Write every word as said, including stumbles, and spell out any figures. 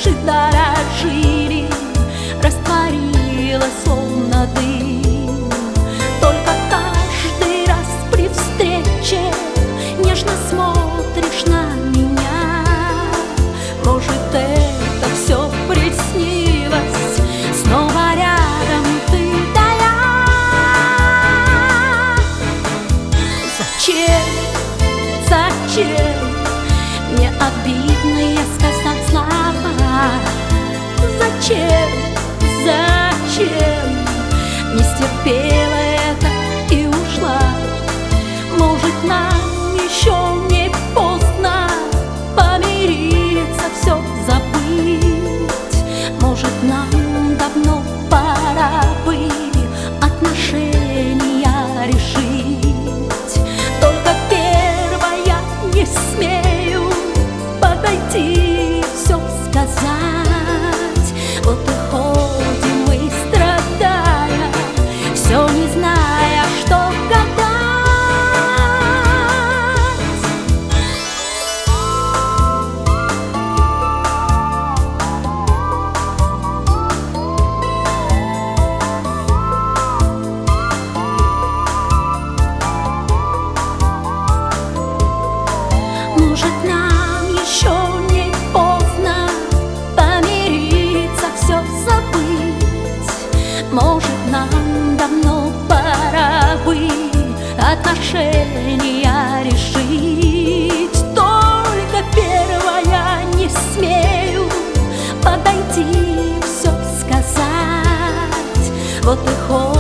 наши дорожили, растворилась словно дым. Только каждый раз при встрече нежно смотришь на меня. Может, это все приснилось, снова рядом ты да я. Зачем, зачем мне обидные сказать слова? Зачем, зачем не стерпела это и ушла? Может, нам еще не поздно помириться, все забыть? Может, нам давно пора бы отношения решить? Только первая не смею подойти, все сказать. Вот и ходим мы, страдая, все не зная, что гадать. Может, нам еще не поздно помириться, все забыть? Может, нам давно пора бы отношения решить? Только первая не смею подойти, все сказать. Вот и ходим